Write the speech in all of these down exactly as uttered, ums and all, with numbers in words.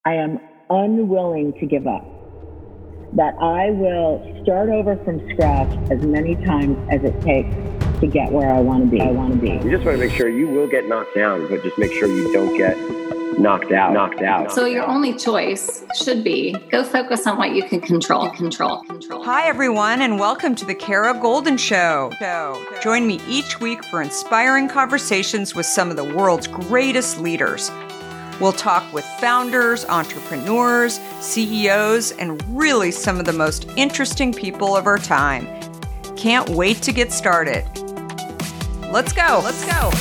I am unwilling to give up. That I will start over from scratch as many times as it takes to get where I want to be. I want to be. You just want to make sure you will get knocked down, but just make sure you don't get knocked out. Knocked out. So your only choice should be go focus on what you can control. Control. Control. Hi, everyone, and welcome to the Kara Goldin Show. Join me each week for inspiring conversations with some of the world's greatest leaders. We'll talk with founders, entrepreneurs, C E Os, and really some of the most interesting people of our time. Can't wait to get started. Let's go. Let's go.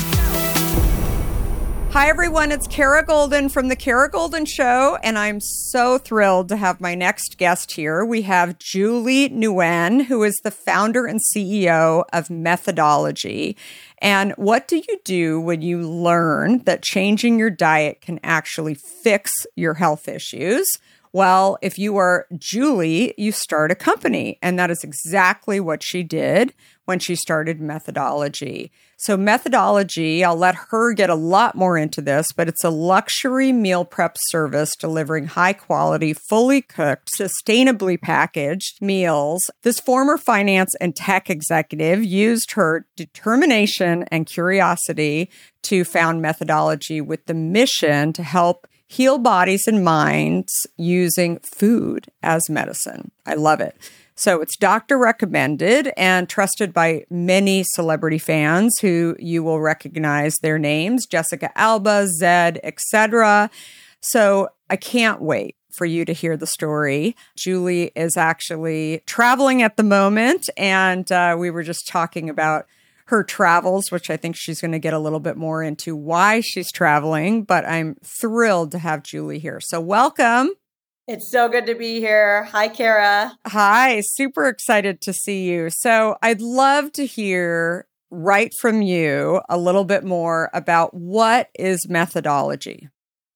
Hi, everyone. It's Kara Goldin from The Kara Goldin Show, and I'm so thrilled to have my next guest here. We have Julie Nguyen, who is the founder and C E O of Methodology. And what do you do when you learn that changing your diet can actually fix your health issues? Well, if you are Julie, you start a company, and that is exactly what she did when she started Methodology. So Methodology, I'll let her get a lot more into this, but it's a luxury meal prep service delivering high quality, fully cooked, sustainably packaged meals. This former finance and tech executive used her determination and curiosity to found Methodology with the mission to help heal bodies and minds using food as medicine. I love it. So it's doctor recommended and trusted by many celebrity fans who you will recognize their names, Jessica Alba, Zed, et cetera. So I can't wait for you to hear the story. Julie is actually traveling at the moment, and uh, we were just talking about her travels, which I think she's going to get a little bit more into why she's traveling, but I'm thrilled to have Julie here. So welcome. It's so good to be here. Hi, Kara. Hi, super excited to see you. So I'd love to hear right from you a little bit more about what is Methodology.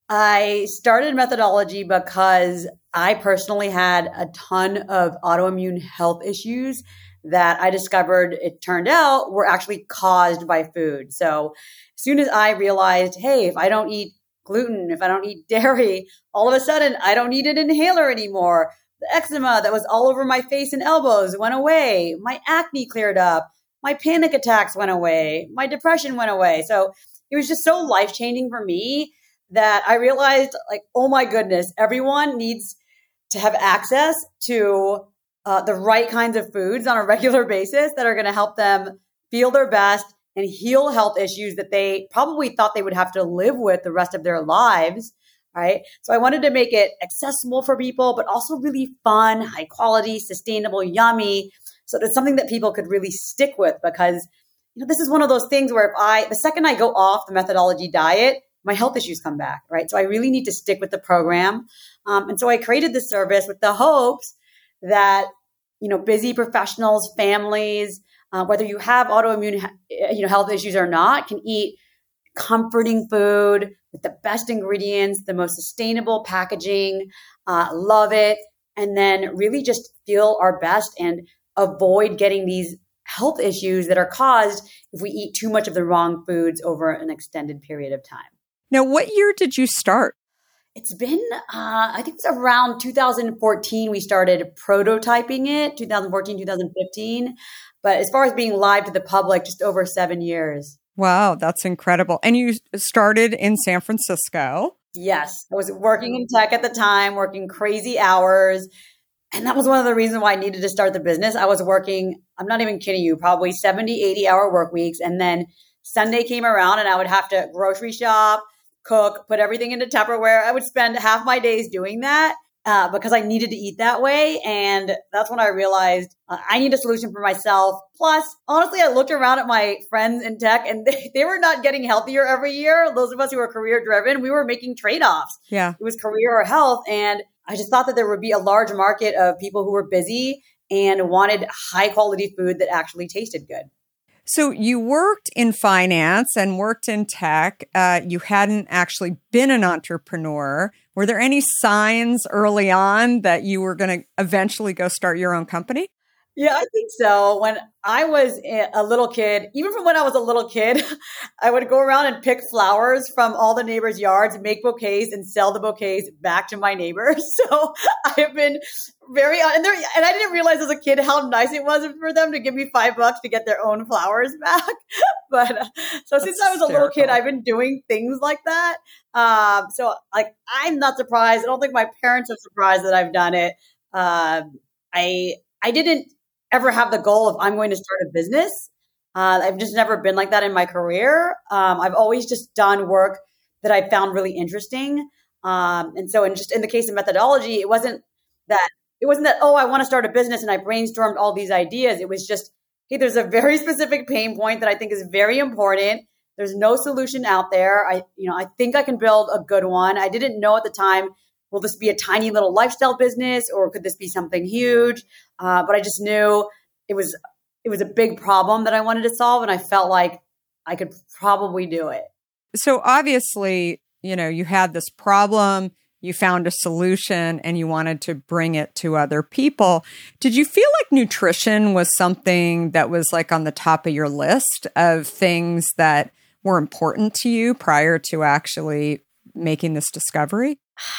I started Methodology because I personally had a ton of autoimmune health issues that I discovered, it turned out, were actually caused by food. So as soon as I realized, hey, if I don't eat gluten, if I don't eat dairy, all of a sudden I don't need an inhaler anymore. The eczema that was all over my face and elbows went away. My acne cleared up. My panic attacks went away. My depression went away. So it was just so life-changing for me that I realized, like, oh my goodness, everyone needs to have access to Uh, the right kinds of foods on a regular basis that are going to help them feel their best and heal health issues that they probably thought they would have to live with the rest of their lives, right? So I wanted to make it accessible for people, but also really fun, high quality, sustainable, yummy. So it's something that people could really stick with, because, you know, this is one of those things where if I, the second I go off the Methodology diet, my health issues come back, right? So I really need to stick with the program. Um, and so I created this service with the hopes that, you know, busy professionals, families, uh, whether you have autoimmune, you know, health issues or not, can eat comforting food with the best ingredients, the most sustainable packaging, uh, love it, and then really just feel our best and avoid getting these health issues that are caused if we eat too much of the wrong foods over an extended period of time. Now, what year did you start? It's been, uh, I think it was around two thousand fourteen, we started prototyping it, two thousand fourteen, two thousand fifteen. But as far as being live to the public, just over seven years. Wow, that's incredible. And you started in San Francisco. Yes. I was working in tech at the time, working crazy hours. And that was one of the reasons why I needed to start the business. I was working, I'm not even kidding you, probably seventy, eighty hour work weeks. And then Sunday came around and I would have to grocery shop, cook, put everything into Tupperware. I would spend half my days doing that uh, because I needed to eat that way. And that's when I realized uh, I need a solution for myself. Plus, honestly, I looked around at my friends in tech and they, they were not getting healthier every year. Those of us who are career driven, we were making trade-offs. Yeah. It was career or health. And I just thought that there would be a large market of people who were busy and wanted high quality food that actually tasted good. So you worked in finance and worked in tech. Uh, you hadn't actually been an entrepreneur. Were there any signs early on that you were going to eventually go start your own company? Yeah, I think so. When I was a little kid, even from when I was a little kid, I would go around and pick flowers from all the neighbors' yards, make bouquets, and sell the bouquets back to my neighbors. So I have been very, and, there, and I didn't realize as a kid how nice it was for them to give me five bucks to get their own flowers back. But uh, so That's since I was hysterical. a little kid, I've been doing things like that. Um, so like, I'm not surprised. I don't think my parents are surprised that I've done it. Um, I I didn't ever have the goal of I'm going to start a business. Uh, I've just never been like that in my career. Um, I've always just done work that I found really interesting. Um, and so in just in the case of methodology, it wasn't that, it wasn't that, oh, I want to start a business and I brainstormed all these ideas. It was just, hey, there's a very specific pain point that I think is very important. There's no solution out there. I, you know, I think I can build a good one. I didn't know at the time, will this be a tiny little lifestyle business or could this be something huge? Uh, but I just knew it was it was a big problem that I wanted to solve, and I felt like I could probably do it. So obviously, you know, you had this problem, you found a solution, and you wanted to bring it to other people. Did you feel like nutrition was something that was like on the top of your list of things that were important to you prior to actually making this discovery?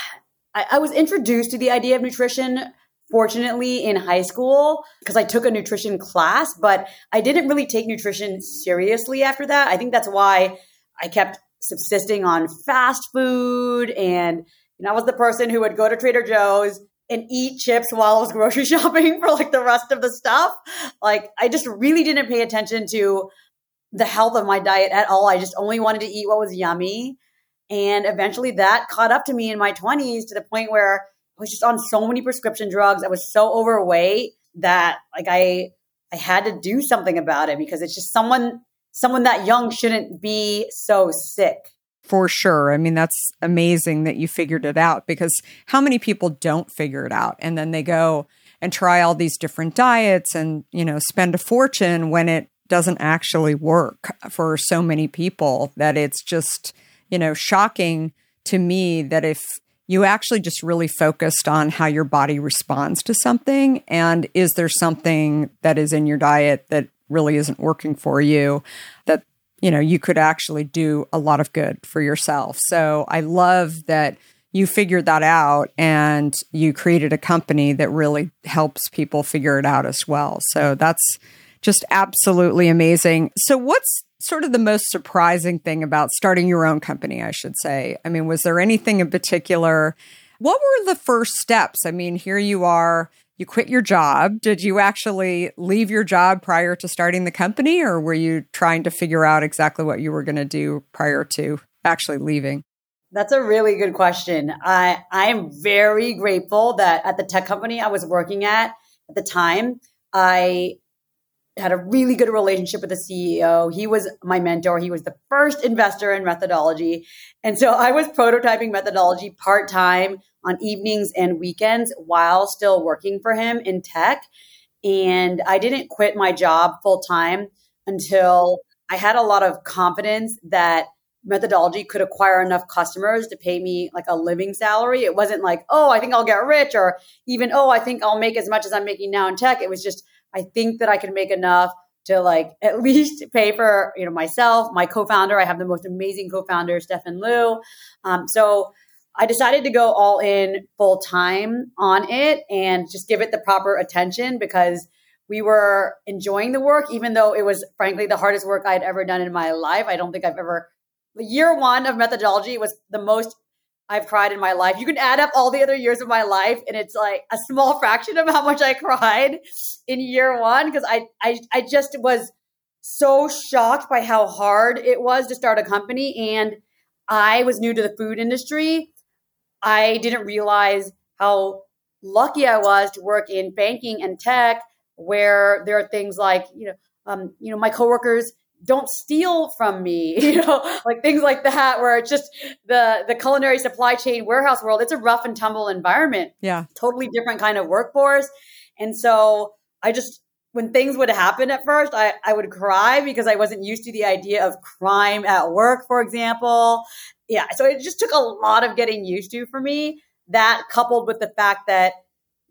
I, I was introduced to the idea of nutrition, fortunately, in high school because I took a nutrition class, but I didn't really take nutrition seriously after that. I think that's why I kept subsisting on fast food. And you know, I was the person who would go to Trader Joe's and eat chips while I was grocery shopping for like the rest of the stuff. Like I just really didn't pay attention to the health of my diet at all. I just only wanted to eat what was yummy. And eventually that caught up to me in my twenties to the point where I was just on so many prescription drugs. I was so overweight that like I I had to do something about it because it's just someone someone that young shouldn't be so sick. For sure. I mean, that's amazing that you figured it out because how many people don't figure it out and then they go and try all these different diets and, you know, spend a fortune when it doesn't actually work for so many people that it's just, you know, shocking to me that if you actually just really focused on how your body responds to something and is there something that is in your diet that really isn't working for you, that, you know, you could actually do a lot of good for yourself. So I love that you figured that out and you created a company that really helps people figure it out as well. So that's just absolutely amazing. So what's sort of the most surprising thing about starting your own company, I should say? I mean, was there anything in particular? What were the first steps? I mean, here you are, you quit your job. Did you actually leave your job prior to starting the company, or were you trying to figure out exactly what you were going to do prior to actually leaving? That's a really good question. I, I am very grateful that at the tech company I was working at at the time, I had a really good relationship with the C E O. He was my mentor. He was the first investor in methodology. And so I was prototyping methodology part-time on evenings and weekends while still working for him in tech. And I didn't quit my job full-time until I had a lot of confidence that methodology could acquire enough customers to pay me like a living salary. It wasn't like, oh, I think I'll get rich, or even, oh, I think I'll make as much as I'm making now in tech. It was just, I think that I can make enough to like at least pay for, you know, myself, my co-founder. I have the most amazing co-founder, Stefan Liu. Um, so I decided to go all in full time on it and just give it the proper attention because we were enjoying the work, even though it was frankly the hardest work I'd ever done in my life. I don't think I've ever, year one of methodology was the most I've cried in my life. You can add up all the other years of my life and it's like a small fraction of how much I cried in year one because I, I, I just was so shocked by how hard it was to start a company. And I was new to the food industry. I didn't realize how lucky I was to work in banking and tech where there are things like, you know, um, you know, my coworkers don't steal from me, you know, like things like that, where it's just the, the culinary supply chain warehouse world. It's a rough and tumble environment. Yeah. Totally different kind of workforce. And so I just, when things would happen at first, I, I would cry because I wasn't used to the idea of crime at work, for example. Yeah. So it just took a lot of getting used to for me. That coupled with the fact that,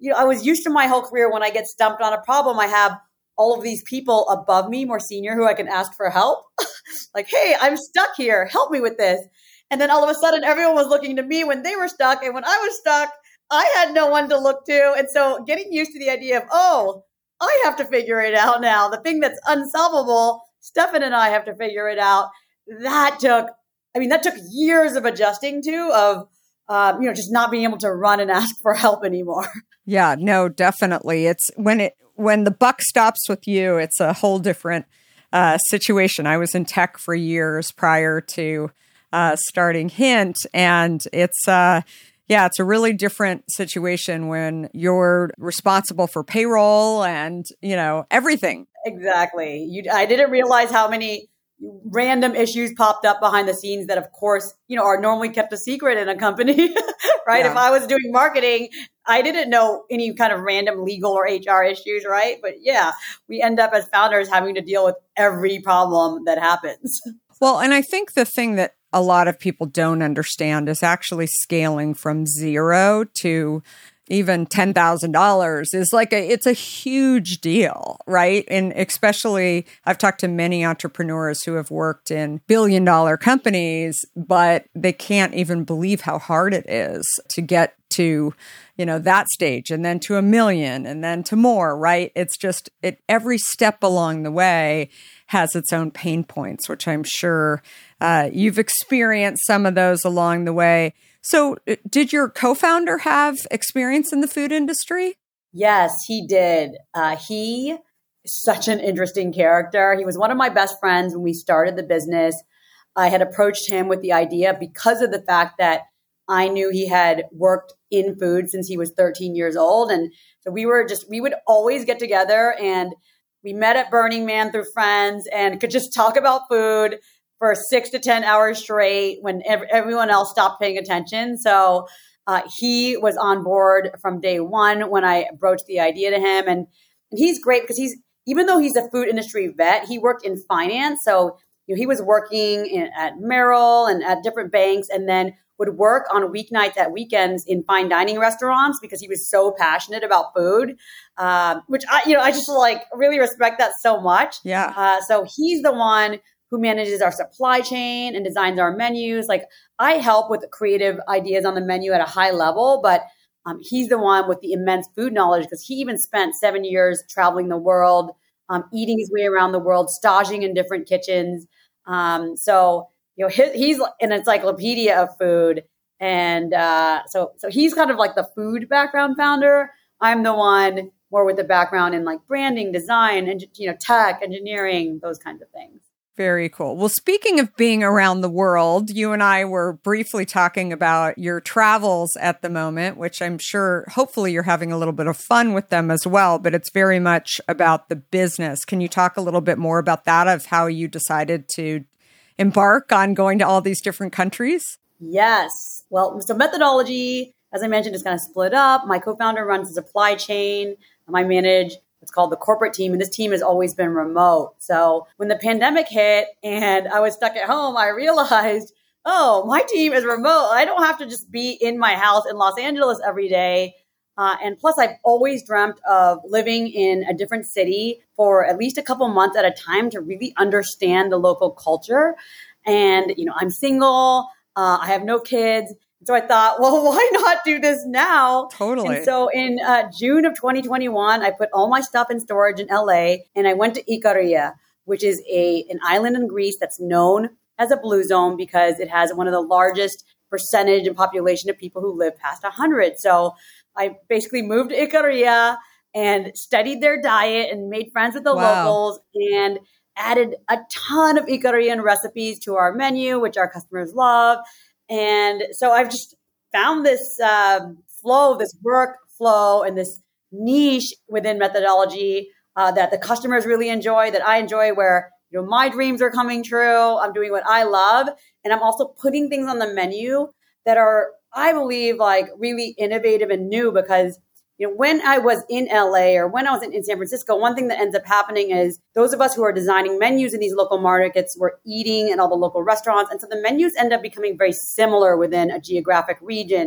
you know, I was used to my whole career when I get stumped on a problem, I have all of these people above me, more senior, who I can ask for help. Like, hey, I'm stuck here. Help me with this. And then all of a sudden, everyone was looking to me when they were stuck. And when I was stuck, I had no one to look to. And so getting used to the idea of, oh, I have to figure it out now. The thing that's unsolvable, Stefan and I have to figure it out. That took, I mean, that took years of adjusting to, of, um, you know, just not being able to run and ask for help anymore. Yeah, no, definitely. It's when it, when the buck stops with you, it's a whole different uh, situation. I was in tech for years prior to uh, starting Hint, and it's, uh, yeah, it's a really different situation when you're responsible for payroll and, you know, everything. Exactly. You, I didn't realize how many random issues popped up behind the scenes that, of course, you know, are normally kept a secret in a company, right? Yeah. If I was doing marketing, I didn't know any kind of random legal or H R issues, right? But yeah, we end up as founders having to deal with every problem that happens. Well, and I think the thing that a lot of people don't understand is actually scaling from zero to even ten thousand dollars is like a, it's a huge deal, right? And especially I've talked to many entrepreneurs who have worked in billion dollar companies, but they can't even believe how hard it is to get to, you know, that stage and then to a million and then to more, right? It's just it every step along the way has its own pain points, which I'm sure uh, you've experienced some of those along the way. So did your co-founder have experience in the food industry? Yes, he did. Uh, he is such an interesting character. He was one of my best friends when we started the business. I had approached him with the idea because of the fact that I knew he had worked in food since he was thirteen years old. And so we were just, we would always get together, and we met at Burning Man through friends and could just talk about food for six to ten hours straight when ev- everyone else stopped paying attention. So uh, he was on board from day one when I broached the idea to him. And, and he's great because he's, even though he's a food industry vet, he worked in finance. So you know, he was working in, at Merrill and at different banks, and then would work on weeknights at weekends in fine dining restaurants because he was so passionate about food, um, which I, you know, I just like really respect that so much. Yeah. Uh, so he's the one who manages our supply chain and designs our menus. Like I help with the creative ideas on the menu at a high level, but um, he's the one with the immense food knowledge because he even spent seven years traveling the world, um, eating his way around the world, staging in different kitchens. Um, so, you know, he, he's an encyclopedia of food. And uh, so so he's kind of like the food background founder. I'm the one more with the background in like branding, design, and, you know, tech, engineering, those kinds of things. Very cool. Well, speaking of being around the world, you and I were briefly talking about your travels at the moment, which I'm sure, hopefully you're having a little bit of fun with them as well, but it's very much about the business. Can you talk a little bit more about that, of how you decided to embark on going to all these different countries? Yes. Well, so Methodology, as I mentioned, is kind of split up. My co-founder runs the supply chain. I manage It's called the corporate team. And this team has always been remote. So when the pandemic hit and I was stuck at home, I realized, oh, my team is remote. I don't have to just be in my house in Los Angeles every day. Uh, and plus, I've always dreamt of living in a different city for at least a couple months at a time to really understand the local culture. And, you know, I'm single. Uh, I have no kids. So I thought, well, why not do this now? Totally. And so in uh, June of twenty twenty-one, I put all my stuff in storage in L A, and I went to Ikaria, which is a an island in Greece that's known as a blue zone because it has one of the largest percentage and population of people who live past one hundred. So I basically moved to Ikaria and studied their diet and made friends with the wow. locals and added a ton of Ikarian recipes to our menu, which our customers love. And so I've just found this uh, flow, this workflow and this niche within Methodology uh, that the customers really enjoy, that I enjoy, where, you know, my dreams are coming true. I'm doing what I love. And I'm also putting things on the menu that are, I believe, like really innovative and new because, you know, when I was in L A or when I was in, in San Francisco, one thing that ends up happening is those of us who are designing menus in these local markets, we're eating in all the local restaurants. And so the menus end up becoming very similar within a geographic region.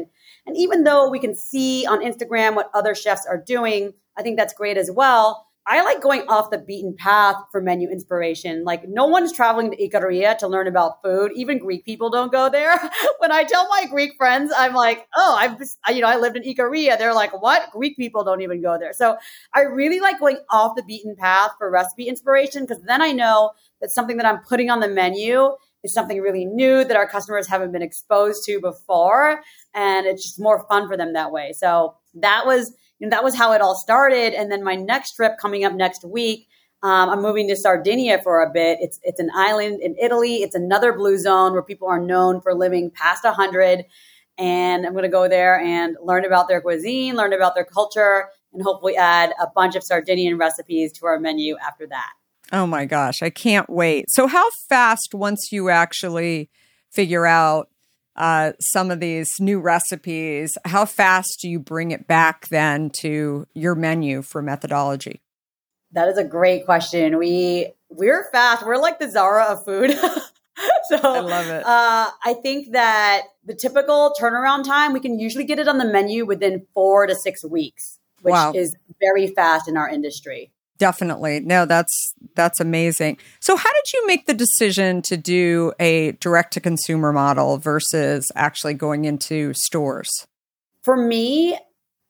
And even though we can see on Instagram what other chefs are doing, I think that's great as well. I like going off the beaten path for menu inspiration. Like no one's traveling to Ikaria to learn about food. Even Greek people don't go there. When I tell my Greek friends, I'm like, oh, I've, you know, I lived in Ikaria. They're like, what? Greek people don't even go there. So I really like going off the beaten path for recipe inspiration because then I know that something that I'm putting on the menu is something really new that our customers haven't been exposed to before. And it's just more fun for them that way. So that was You know, that was how it all started. And then my next trip coming up next week, um, I'm moving to Sardinia for a bit. It's it's an island in Italy. It's another blue zone where people are known for living past one hundred. And I'm going to go there and learn about their cuisine, learn about their culture, and hopefully add a bunch of Sardinian recipes to our menu after that. Oh my gosh, I can't wait. So how fast, once you actually figure out Uh, some of these new recipes, how fast do you bring it back then to your menu for Methodology? That is a great question. We, we're fast. We're like the Zara of food. So I love it. Uh, I think that the typical turnaround time, we can usually get it on the menu within four to six weeks, which Wow. is very fast in our industry. Definitely. No, that's that's amazing. So how did you make the decision to do a direct-to-consumer model versus actually going into stores? For me,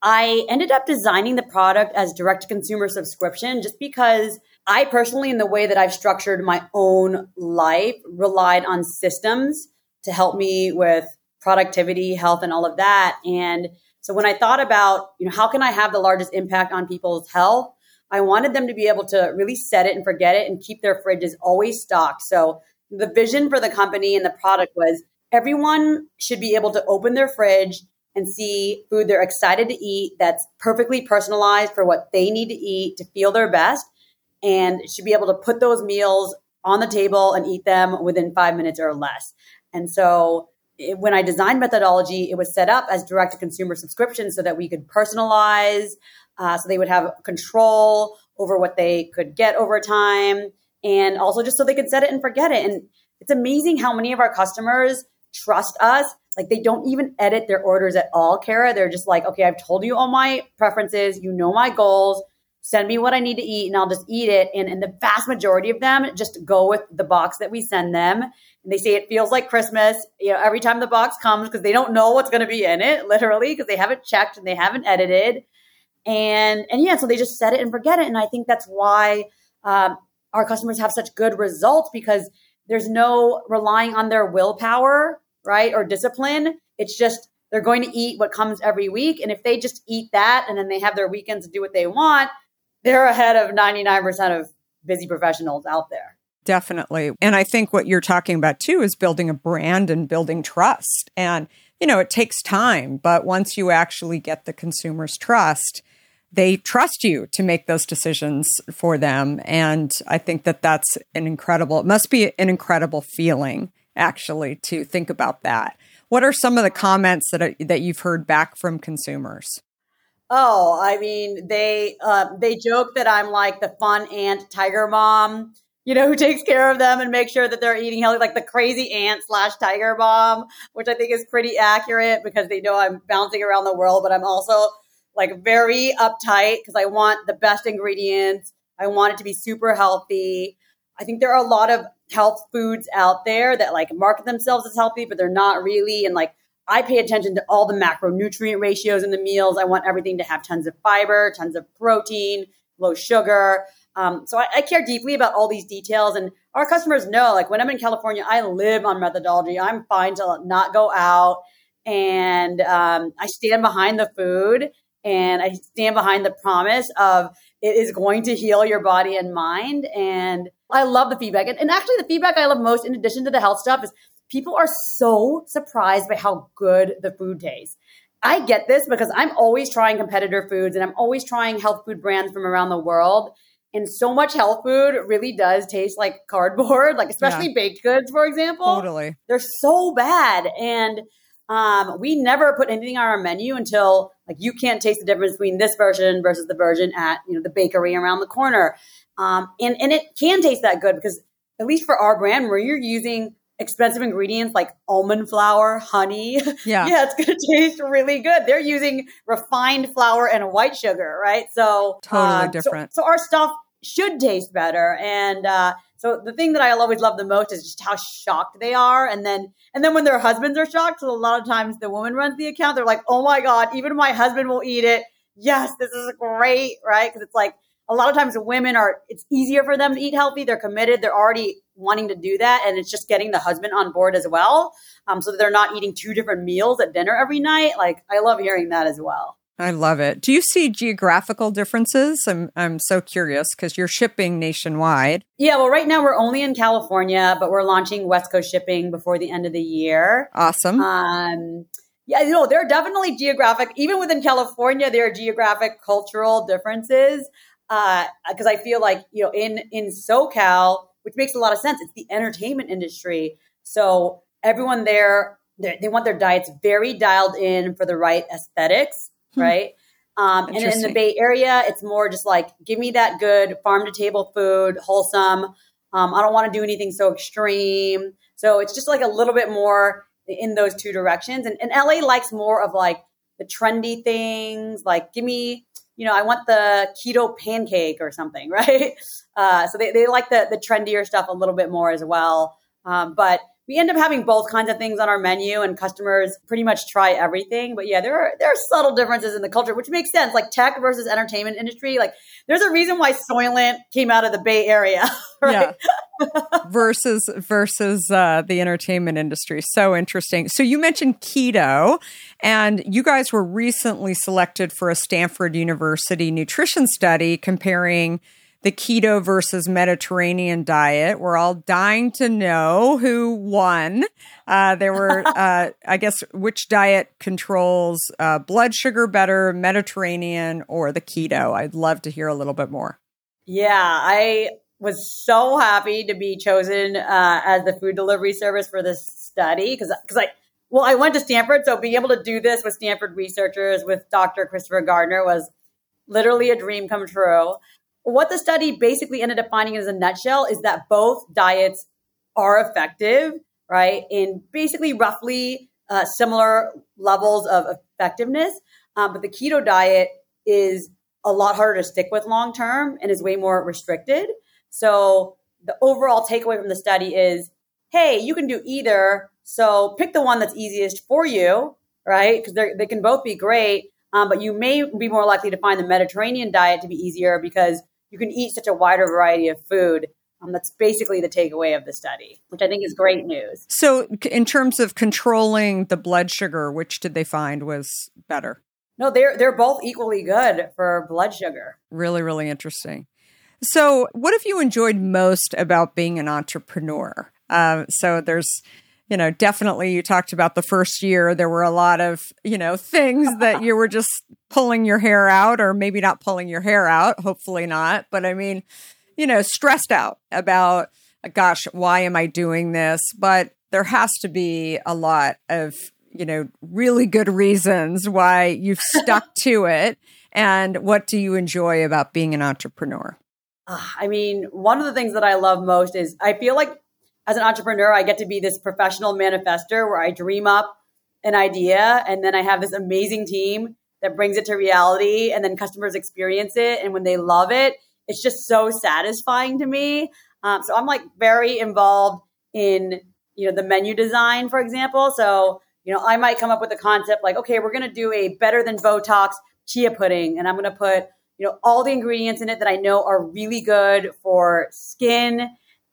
I ended up designing the product as direct-to-consumer subscription just because I personally, in the way that I've structured my own life, relied on systems to help me with productivity, health, and all of that. And so when I thought about, you know, how can I have the largest impact on people's health, I wanted them to be able to really set it and forget it and keep their fridges always stocked. So the vision for the company and the product was everyone should be able to open their fridge and see food they're excited to eat that's perfectly personalized for what they need to eat to feel their best, and should be able to put those meals on the table and eat them within five minutes or less. And so it, when I designed Methodology, it was set up as direct-to-consumer subscription so that we could personalize, Uh, so they would have control over what they could get over time, and also just so they could set it and forget it. And it's amazing how many of our customers trust us. Like they don't even edit their orders at all, Kara. They're just like, okay, I've told you all my preferences. You know my goals. Send me what I need to eat and I'll just eat it. And, and the vast majority of them just go with the box that we send them. And they say it feels like Christmas, you know, every time the box comes because they don't know what's going to be in it, literally, because they haven't checked and they haven't edited. And, and yeah, so they just set it and forget it. And I think that's why um, our customers have such good results, because there's no relying on their willpower, right? Or discipline. It's just, they're going to eat what comes every week. And if they just eat that and then they have their weekends to do what they want, they're ahead of ninety-nine percent of busy professionals out there. Definitely. And I think what you're talking about too is building a brand and building trust. And, you know, it takes time, but once you actually get the consumer's trust, they trust you to make those decisions for them. And I think that that's an incredible, it must be an incredible feeling, actually, to think about that. What are some of the comments that, are, that you've heard back from consumers? Oh, I mean, they uh, they joke that I'm like the fun aunt tiger mom, you know, who takes care of them and makes sure that they're eating healthy, like the crazy aunt slash tiger mom, which I think is pretty accurate because they know I'm bouncing around the world, but I'm also like very uptight because I want the best ingredients. I want it to be super healthy. I think there are a lot of health foods out there that like market themselves as healthy, but they're not really. And like, I pay attention to all the macronutrient ratios in the meals. I want everything to have tons of fiber, tons of protein, low sugar. Um, so I, I care deeply about all these details. And our customers know, like when I'm in California, I live on Methodology. I'm fine to not go out. And um, I stand behind the food. And I stand behind the promise of it is going to heal your body and mind. And I love the feedback. And, and actually the feedback I love most, in addition to the health stuff, is people are so surprised by how good the food tastes. I get this because I'm always trying competitor foods and I'm always trying health food brands from around the world. And so much health food really does taste like cardboard, like especially yeah. baked goods, for example. Totally. They're so bad. And Um, we never put anything on our menu until like you can't taste the difference between this version versus the version at, you know, the bakery around the corner. Um, and, and it can taste that good because at least for our brand, where you're using expensive ingredients like almond flour, honey, yeah, yeah, it's going to taste really good. They're using refined flour and white sugar, right? So totally uh, different. So, so our stuff should taste better. And uh, so the thing that I always love the most is just how shocked they are. And then, and then when their husbands are shocked, so a lot of times the woman runs the account, they're like, oh my God, even my husband will eat it. Yes, this is great, right? Because it's like a lot of times the women are, it's easier for them to eat healthy. They're committed. They're already wanting to do that. And it's just getting the husband on board as well. Um, so that they're not eating two different meals at dinner every night. Like, I love hearing that as well. I love it. Do you see geographical differences? I'm I'm so curious because you're shipping nationwide. Yeah, well, right now we're only in California, but we're launching West Coast shipping before the end of the year. Awesome. Um, yeah, you know, there are definitely geographic, even within California, there are geographic cultural differences. Because uh, I feel like, you know, in, in SoCal, which makes a lot of sense, it's the entertainment industry. So everyone there, they want their diets very dialed in for the right aesthetics. Right. Um, and in the Bay Area, it's more just like, give me that good farm to table food, wholesome. Um, I don't want to do anything so extreme. So it's just like a little bit more in those two directions. And, and L A likes more of like the trendy things, like give me, you know, I want the keto pancake or something. Right. Uh, so they, they like the, the trendier stuff a little bit more as well. Um, but we end up having both kinds of things on our menu and customers pretty much try everything. But yeah, there are there are subtle differences in the culture, which makes sense. Like tech versus entertainment industry. Like there's a reason why Soylent came out of the Bay Area, right? Yeah. versus versus uh, the entertainment industry. So interesting. So you mentioned keto, and you guys were recently selected for a Stanford University nutrition study comparing the keto versus Mediterranean diet. We're all dying to know who won. Uh, there were, uh, I guess, which diet controls uh, blood sugar better, Mediterranean or the keto? I'd love to hear a little bit more. Yeah, I was so happy to be chosen uh, as the food delivery service for this study because, because I, well, I went to Stanford, so being able to do this with Stanford researchers, with Doctor Christopher Gardner was literally a dream come true. What the study basically ended up finding in a nutshell is that both diets are effective, right, in basically roughly uh, similar levels of effectiveness. Um, but the keto diet is a lot harder to stick with long term and is way more restricted. So the overall takeaway from the study is, hey, you can do either. So pick the one that's easiest for you, right, because they can both be great. Um, but you may be more likely to find the Mediterranean diet to be easier because you can eat such a wider variety of food. Um, that's basically the takeaway of the study, which I think is great news. So in terms of controlling the blood sugar, which did they find was better? No, they're they're both equally good for blood sugar. Really, really interesting. So what have you enjoyed most about being an entrepreneur? Uh, so there's, you know, definitely you talked about the first year. There were a lot of, you know, things that you were just pulling your hair out, or maybe not pulling your hair out, hopefully not. But I mean, you know, stressed out about, gosh, why am I doing this? But there has to be a lot of, you know, really good reasons why you've stuck to it. And what do you enjoy about being an entrepreneur? Uh, I mean, one of the things that I love most is I feel like as an entrepreneur, I get to be this professional manifester where I dream up an idea and then I have this amazing team that brings it to reality and then customers experience it. And when they love it, it's just so satisfying to me. Um, so I'm like very involved in, you know, the menu design, for example. So, you know, I might come up with a concept like, okay, we're going to do a better than Botox chia pudding. And I'm going to put, you know, all the ingredients in it that I know are really good for skin.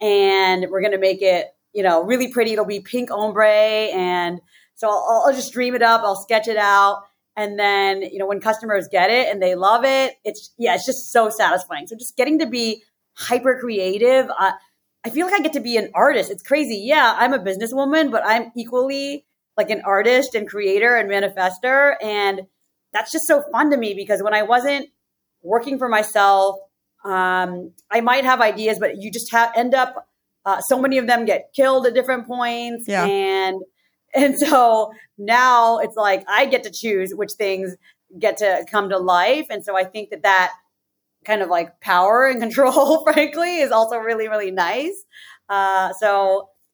And we're going to make it, you know, really pretty. It'll be pink ombre. And so I'll, I'll just dream it up. I'll sketch it out. And then, you know, when customers get it and they love it, it's, yeah, it's just so satisfying. So just getting to be hyper creative. Uh, I feel like I get to be an artist. It's crazy. Yeah, I'm a businesswoman, but I'm equally like an artist and creator and manifester. And that's just so fun to me because when I wasn't working for myself, um, I might have ideas, but you just have, end up, uh, so many of them get killed at different points. Yeah. And, and so now it's like, I get to choose which things get to come to life. And so I think that that kind of like power and control, frankly, is also really, really nice. Uh, so,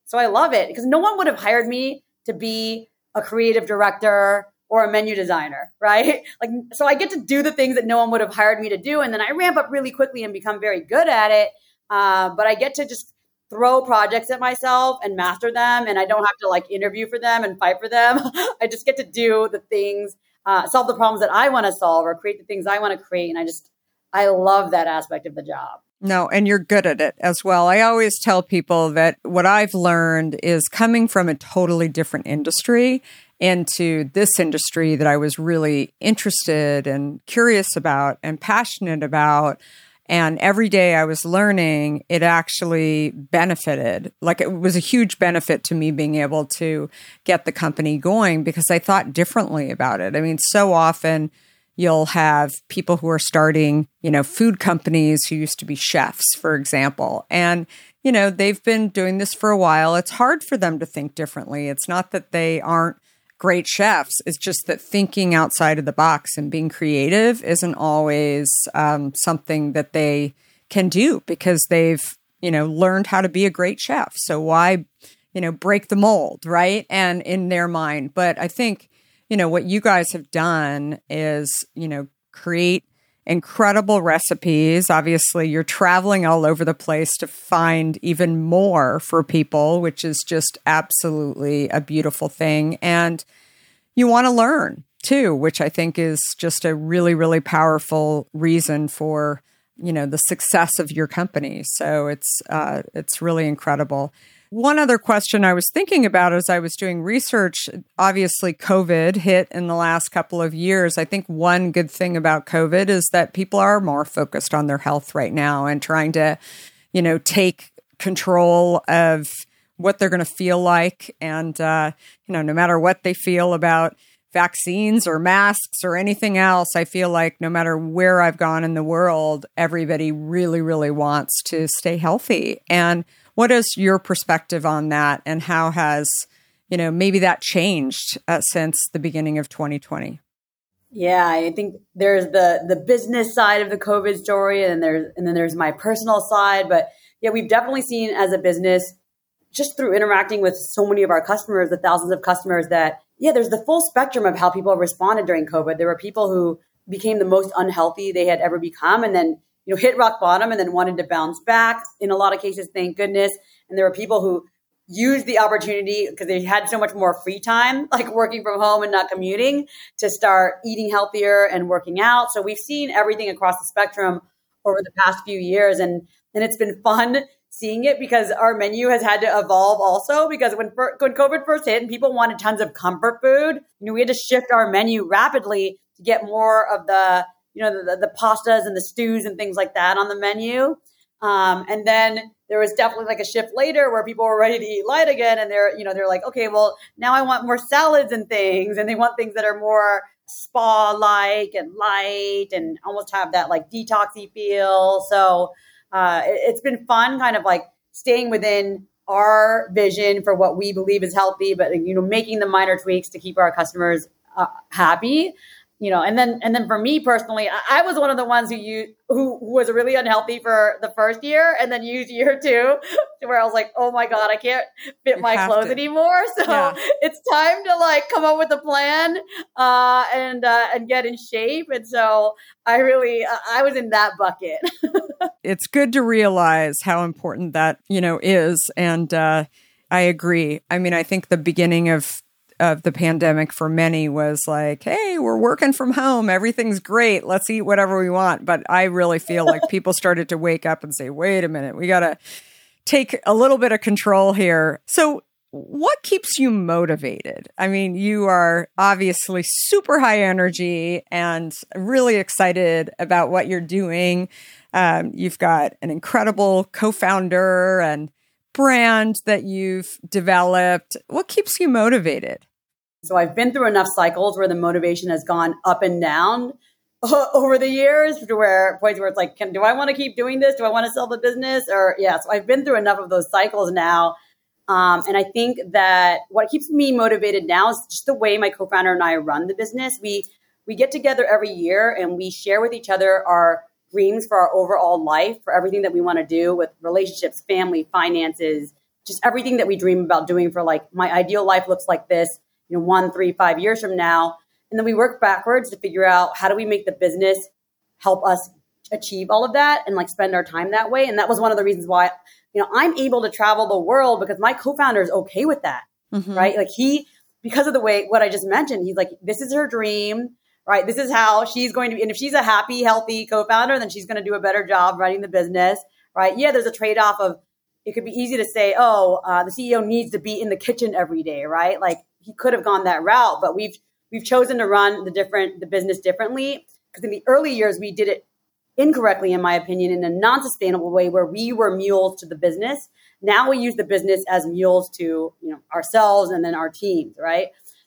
So I love it because no one would have hired me to be a creative director or a menu designer, right? Like, so I get to do the things that no one would have hired me to do. And then I ramp up really quickly and become very good at it. Uh, but I get to just throw projects at myself and master them. And I don't have to like interview for them and fight for them. I just get to do the things, uh, solve the problems that I want to solve or create the things I want to create. And I just, I love that aspect of the job. No, and you're good at it as well. I always tell people that what I've learned is coming from a totally different industry into this industry that I was really interested and curious about and passionate about. And every day I was learning, it actually benefited. Like it was a huge benefit to me being able to get the company going because I thought differently about it. I mean, so often you'll have people who are starting, you know, food companies who used to be chefs, for example. And, you know, they've been doing this for a while. It's hard for them to think differently. It's not that they aren't great chefs. It's just that thinking outside of the box and being creative isn't always um, something that they can do because they've, you know, learned how to be a great chef. So why, you know, break the mold, right? And in their mind. But I think, you know, what you guys have done is, you know, create incredible recipes. Obviously, you're traveling all over the place to find even more for people, which is just absolutely a beautiful thing. And you want to learn too, which I think is just a really, really powerful reason for, you know, the success of your company. So it's uh, it's really incredible. One other question I was thinking about as I was doing research, obviously COVID hit in the last couple of years. I think one good thing about COVID is that people are more focused on their health right now and trying to, you know, take control of what they're going to feel like. And, uh, you know, no matter what they feel about vaccines or masks or anything else, I feel like no matter where I've gone in the world, everybody really, really wants to stay healthy. And what is your perspective on that, and how has, you know, maybe that changed uh, since the beginning of twenty twenty? Yeah, I think there's the the business side of the COVID story, and there's and then there's my personal side. But yeah, we've definitely seen as a business, just through interacting with so many of our customers, the thousands of customers, that yeah, there's the full spectrum of how people responded during COVID. There were people who became the most unhealthy they had ever become, and then, you know, hit rock bottom and then wanted to bounce back. In a lot of cases, thank goodness. And there were people who used the opportunity because they had so much more free time, like working from home and not commuting, to start eating healthier and working out. So we've seen everything across the spectrum over the past few years. And, and it's been fun seeing it because our menu has had to evolve also, because when, when COVID first hit and people wanted tons of comfort food, you know, we had to shift our menu rapidly to get more of the, you know, the, the pastas and the stews and things like that on the menu. Um, and then there was definitely like a shift later where people were ready to eat light again. And they're, you know, they're like, okay, well, now I want more salads and things. And they want things that are more spa-like and light and almost have that like detoxy feel. So uh, it, it's been fun kind of like staying within our vision for what we believe is healthy, but, you know, making the minor tweaks to keep our customers uh, happy. You know, and then and then for me personally, I, I was one of the ones who used, who, who was really unhealthy for the first year, and then used year two, to where I was like, oh my God, I can't fit you my clothes to. anymore. So yeah. It's time to like come up with a plan uh, and uh, and get in shape. And so I really, uh, I was in that bucket. It's good to realize how important that, you know, is. And uh, I agree. I mean, I think the beginning of of the pandemic for many was like, hey, we're working from home. Everything's great. Let's eat whatever we want. But I really feel like people started to wake up and say, wait a minute, we got to take a little bit of control here. So what keeps you motivated? I mean, you are obviously super high energy and really excited about what you're doing. Um, you've got an incredible co-founder and brand that you've developed. What keeps you motivated? So I've been through enough cycles where the motivation has gone up and down over the years, to where points where it's like, can, do I want to keep doing this? Do I want to sell the business? Or yeah, so I've been through enough of those cycles now. Um, and I think that what keeps me motivated now is just the way my co-founder and I run the business. We, we get together every year and we share with each other our dreams for our overall life, for everything that we want to do with relationships, family, finances, just everything that we dream about doing for like my ideal life looks like this, you know, one, three, five years from now. And then we work backwards to figure out how do we make the business help us achieve all of that and like spend our time that way. And that was one of the reasons why, you know, I'm able to travel the world because my co-founder is okay with that, mm-hmm. right? Like he, because of the way, what I just mentioned, he's like, this is her dream, right? This is how she's going to be. And if she's a happy, healthy co-founder, then she's going to do a better job running the business, right? Yeah, there's a trade-off of, it could be easy to say, oh, uh, the C E O needs to be in the kitchen every day, right? Like he could have gone that route, but we've, we've chosen to run the different, the business differently. Because in the early years, we did it incorrectly, in my opinion, in a non-sustainable way where we were mules to the business. Now we use the business as mules to, you know, ourselves and then our teams, right?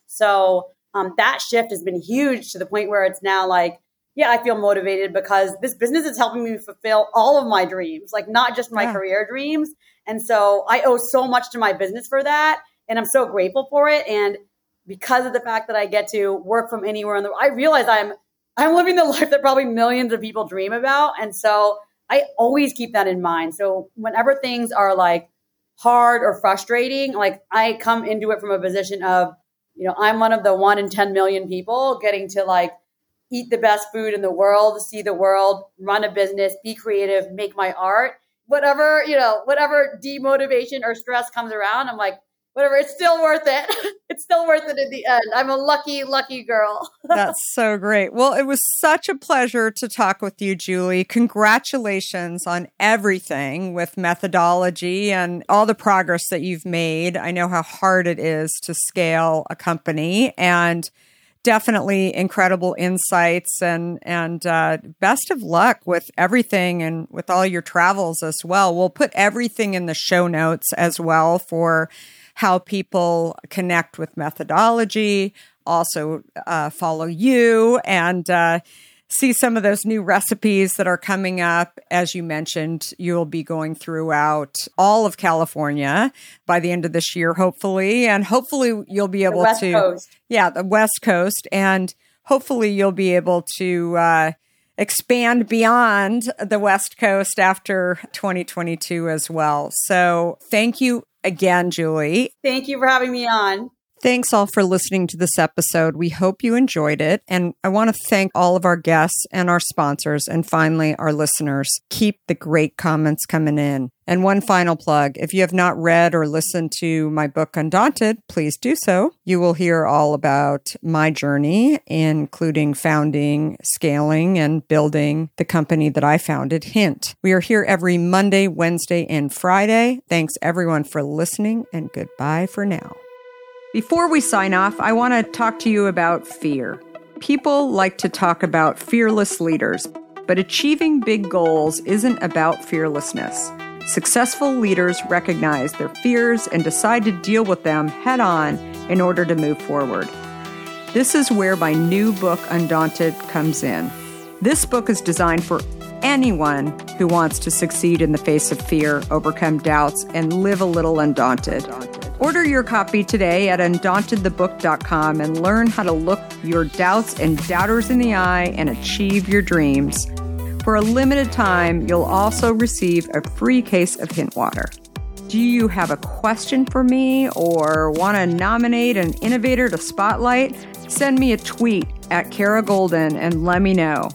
So um, that shift has been huge to the point where it's now like, yeah, I feel motivated because this business is helping me fulfill all of my dreams, like not just my yeah. career dreams. And so I owe so much to my business for that. And I'm so grateful for it. And because of the fact that I get to work from anywhere in the world, I realize I'm I'm living the life that probably millions of people dream about. And so I always keep that in mind. So whenever things are like hard or frustrating, like I come into it from a position of, you know, I'm one of the one in ten million people getting to like eat the best food in the world, see the world, run a business, be creative, make my art, whatever, you know, whatever demotivation or stress comes around, I'm like, whatever, it's still worth it. It's still worth it in the end. I'm a lucky, lucky girl. That's so great. Well, it was such a pleasure to talk with you, Julie. Congratulations on everything with Methodology and all the progress that you've made. I know how hard it is to scale a company, and definitely incredible insights, and and uh, best of luck with everything and with all your travels as well. We'll put everything in the show notes as well for how people connect with Methodology, also uh, follow you, and uh, see some of those new recipes that are coming up. As you mentioned, you'll be going throughout all of California by the end of this year, hopefully. And hopefully you'll be able the West to, Coast. yeah, the West Coast. And hopefully you'll be able to uh, expand beyond the West Coast after twenty twenty-two as well. So thank you again, Julie. Thank you for having me on. Thanks all for listening to this episode. We hope you enjoyed it. And I want to thank all of our guests and our sponsors, and finally, our listeners. Keep the great comments coming in. And one final plug. If you have not read or listened to my book, Undaunted, please do so. You will hear all about my journey, including founding, scaling, and building the company that I founded, Hint. We are here every Monday, Wednesday, and Friday. Thanks everyone for listening, and goodbye for now. Before we sign off, I want to talk to you about fear. People like to talk about fearless leaders, but achieving big goals isn't about fearlessness. Successful leaders recognize their fears and decide to deal with them head on in order to move forward. This is where my new book, Undaunted, comes in. This book is designed for anyone who wants to succeed in the face of fear, overcome doubts, and live a little undaunted. Order your copy today at undaunted the book dot com and learn how to look your doubts and doubters in the eye and achieve your dreams. For a limited time, you'll also receive a free case of Hint water. Do you have a question for me or want to nominate an innovator to spotlight? Send me a tweet at Kara Goldin and let me know.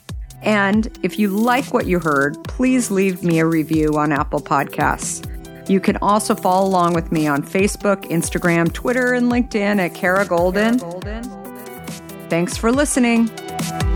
And if you like what you heard, please leave me a review on Apple Podcasts. You can also follow along with me on Facebook, Instagram, Twitter, and LinkedIn at Kara Goldin. Thanks for listening.